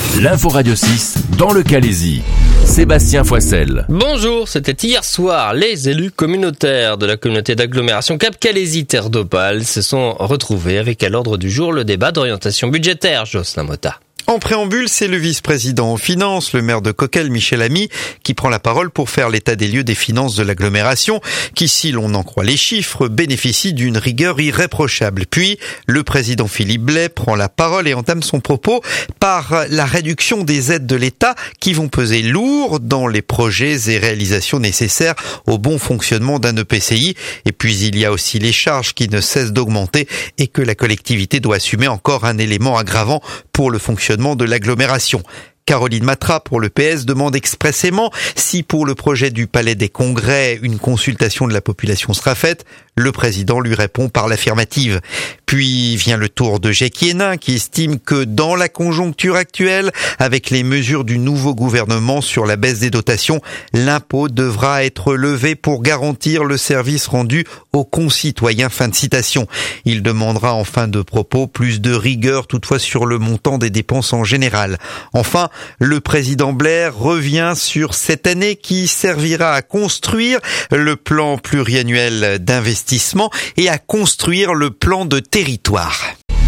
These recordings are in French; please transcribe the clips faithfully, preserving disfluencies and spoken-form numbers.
L'info Radio six dans le Calaisis. Sébastien Foissel. Bonjour, c'était hier soir. Les élus communautaires de la communauté d'agglomération Cap-Calaisis Terre d'Opale se sont retrouvés avec à l'ordre du jour le débat d'orientation budgétaire. Jocelyn Motta. En préambule, c'est le vice-président aux finances, le maire de Coquelles, Michel Ami, qui prend la parole pour faire l'état des lieux des finances de l'agglomération, qui, si l'on en croit les chiffres, bénéficie d'une rigueur irréprochable. Puis, le président Philippe Blais prend la parole et entame son propos par la réduction des aides de l'État qui vont peser lourd dans les projets et réalisations nécessaires au bon fonctionnement d'un E P C I. Et puis, il y a aussi les charges qui ne cessent d'augmenter et que la collectivité doit assumer, encore un élément aggravant pour le fonctionnement de l'agglomération. Caroline Matra pour le P S demande expressément si pour le projet du Palais des Congrès, une consultation de la population sera faite. Le président lui répond par l'affirmative. Puis vient le tour de Jacques Hénin qui estime que dans la conjoncture actuelle, avec les mesures du nouveau gouvernement sur la baisse des dotations, l'impôt devra être levé pour garantir le service rendu aux concitoyens. Fin de citation. Il demandera en fin de propos plus de rigueur toutefois sur le montant des dépenses en général. Enfin, le président Blair revient sur cette année qui servira à construire le plan pluriannuel d'investissement et à construire le plan de territoire.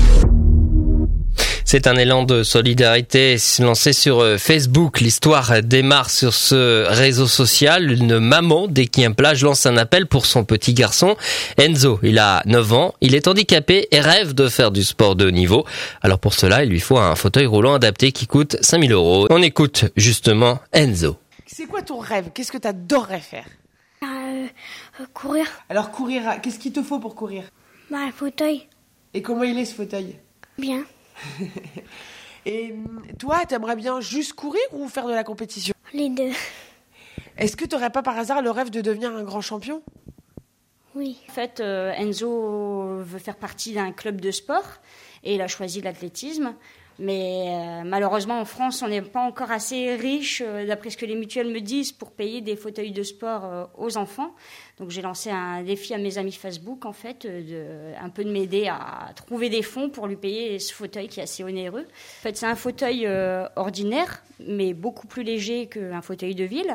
C'est un élan de solidarité lancé sur Facebook. L'histoire démarre sur ce réseau social. Une maman d'Équien Plage lance un appel pour son petit garçon. Enzo, il a neuf ans, il est handicapé et rêve de faire du sport de haut niveau. Alors pour cela, il lui faut un fauteuil roulant adapté qui coûte cinq mille euros. On écoute justement Enzo. C'est quoi ton rêve? Qu'est-ce que tu adorerais faire? Euh, euh, courir. Alors courir, qu'est-ce qu'il te faut pour courir? Bah, un fauteuil. Et comment il est ce fauteuil? Bien. Et toi, t'aimerais bien juste courir ou faire de la compétition? Les deux. Est-ce que t'aurais pas par hasard le rêve de devenir un grand champion? Oui. En fait, euh, Enzo veut faire partie d'un club de sport et il a choisi l'athlétisme. Mais euh, malheureusement, en France, on n'est pas encore assez riche, euh, d'après ce que les mutuelles me disent, pour payer des fauteuils de sport euh, aux enfants. Donc j'ai lancé un défi à mes amis Facebook, en fait, euh, de, un peu de m'aider à trouver des fonds pour lui payer ce fauteuil qui est assez onéreux. En fait, c'est un fauteuil euh, ordinaire, mais beaucoup plus léger qu'un fauteuil de ville.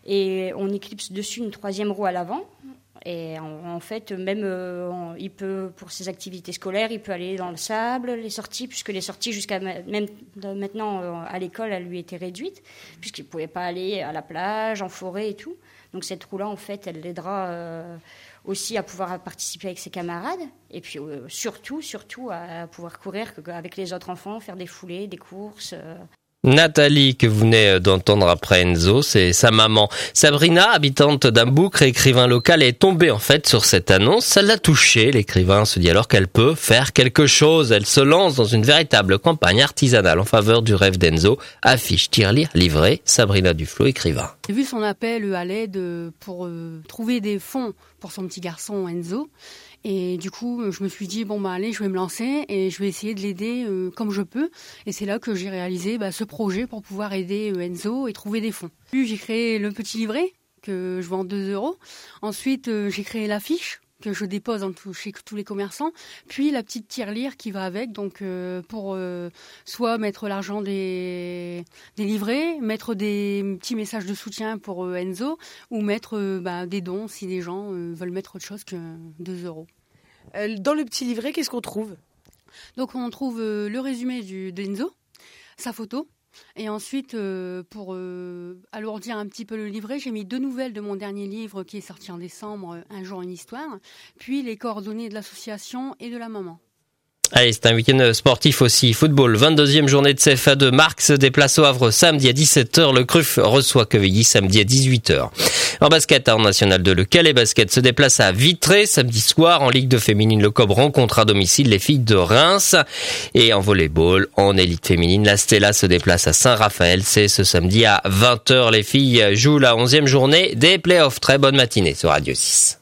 Et on éclipse dessus une troisième roue à l'avant. Et en, en fait, même euh, on, il peut, pour ses activités scolaires, il peut aller dans le sable, les sorties, puisque les sorties jusqu'à ma- même maintenant euh, à l'école, elles lui étaient réduites, puisqu'il ne pouvait pas aller à la plage, en forêt et tout. Donc cette roue-là, en fait, elle l'aidera euh, aussi à pouvoir participer avec ses camarades, et puis euh, surtout, surtout à pouvoir courir avec les autres enfants, faire des foulées, des courses. Euh. Nathalie, que vous venez d'entendre après Enzo, c'est sa maman. Sabrina, habitante d'Amboucre et écrivain local, est tombée en fait sur cette annonce. Ça l'a touchée. L'écrivain se dit alors qu'elle peut faire quelque chose. Elle se lance dans une véritable campagne artisanale en faveur du rêve d'Enzo. Affiche, tirelire, livret. Sabrina Duflo, écrivain. J'ai vu son appel à l'aide pour euh, trouver des fonds pour son petit garçon Enzo. Et du coup, je me suis dit, bon, bah, allez, je vais me lancer et je vais essayer de l'aider euh, comme je peux. Et c'est là que j'ai réalisé bah, ce projet pour pouvoir aider euh, Enzo et trouver des fonds. Puis, j'ai créé le petit livret que je vends deux euros. Ensuite, euh, j'ai créé l'affiche que je dépose en tout, chez tous les commerçants. Puis, la petite tirelire qui va avec, donc euh, pour euh, soit mettre l'argent des, des livrets, mettre des petits messages de soutien pour euh, Enzo, ou mettre euh, bah, des dons si les gens euh, veulent mettre autre chose que deux euros. Euh, dans le petit livret, qu'est-ce qu'on trouve? Donc, on trouve euh, le résumé du, d'Enzo, sa photo. Et ensuite, euh, pour euh, alourdir un petit peu le livret, j'ai mis deux nouvelles de mon dernier livre qui est sorti en décembre, Un jour une histoire, puis les coordonnées de l'association et de la maman. Allez, c'est un week-end sportif aussi. Football, vingt-deuxième journée de C F A deux. Marc se déplace au Havre samedi à dix-sept heures. Le Cruf reçoit Quevilly samedi à dix-huit heures. En basket, en National deux, le Calais Basket se déplace à Vitré samedi soir. En Ligue deux féminine, le Cob rencontre à domicile les filles de Reims. Et en volleyball, en élite féminine, la Stella se déplace à Saint-Raphaël. C'est ce samedi à vingt heures. Les filles jouent la onzième journée des playoffs. Très bonne matinée sur Radio six.